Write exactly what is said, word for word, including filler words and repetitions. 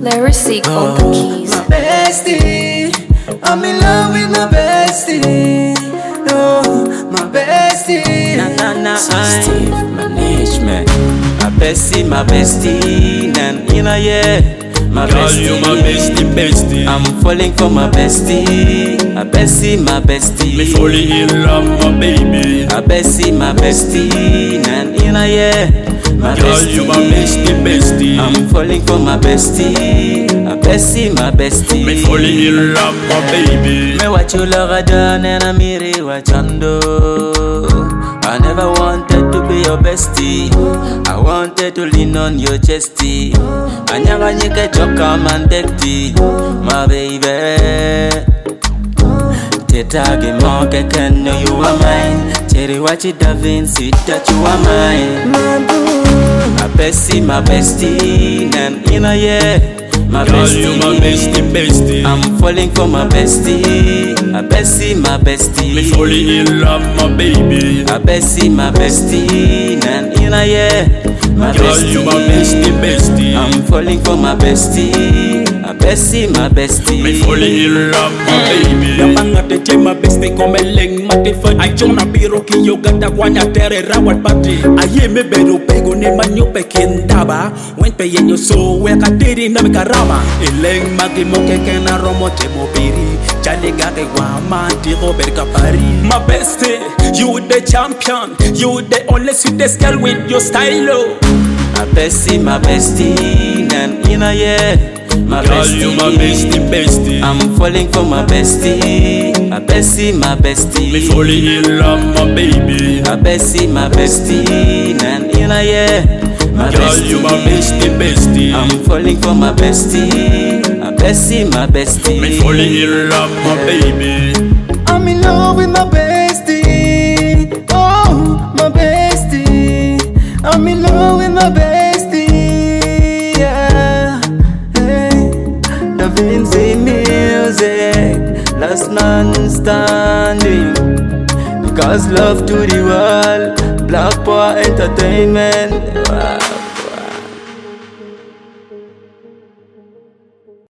Lyric on the keys. My bestie, I'm in love with my bestie. Oh, my bestie. Na na na, Steve management. My bestie, my bestie, nan ina yeah. My Girl, bestie, you my bestie, bestie. I'm falling for my bestie. My bestie, my bestie. Me falling in love, my baby. My bestie, my bestie, nan ina yeah. My Girl, bestie, you my bestie, bestie. I'm falling for my bestie. My bestie, my bestie. Me falling in love, my baby. Me what you love I done and I'm here what you do. I never wanted to be your bestie. I wanted to lean on your chesty. I never nyeke choka mandekti, my baby. Tetage moke can know you are mine. Cherry wachi da Vinci that you are mine. My boo. My bestie, my bestie, nan ina yeah. My Girl, bestie, you my bestie, bestie. I'm falling for my bestie. My bestie, my bestie. Me falling in love, my baby. My bestie, my bestie, nan ina yeah. My Girl, bestie, you my bestie, bestie. I'm falling for my bestie. My bestie, my bestie. Me falling in love, my baby. Yapanga te chema besti kome leng mati fat Ajona biro ki yoga da wanya tere rawat pati Aye me beru pego ne manyo pe kindaba Wen pe yenyo so we ka tiri na me karama Eleng magi moke kena romo te mobiri Chale gage wa manti Robert Kapari My bestie, you the champion You the only sweetest girl with your style oh. My bestie, my bestie, nan ina yeah. My Girl, bestie, you my bestie, bestie. I'm falling for my bestie. My bestie, my bestie. Me falling in love, my baby. My bestie, my bestie, nan ina yeah. My Girl, bestie, you my bestie, bestie. I'm falling for my bestie. My bestie, my bestie. Me falling in love, my baby. I'm in love with my bestie. Oh, my bestie. I'm in love with my bestie. Yeah. Hey. Da Vinci music. Last man standing. Because love to the world. Black Power Entertainment. Wow.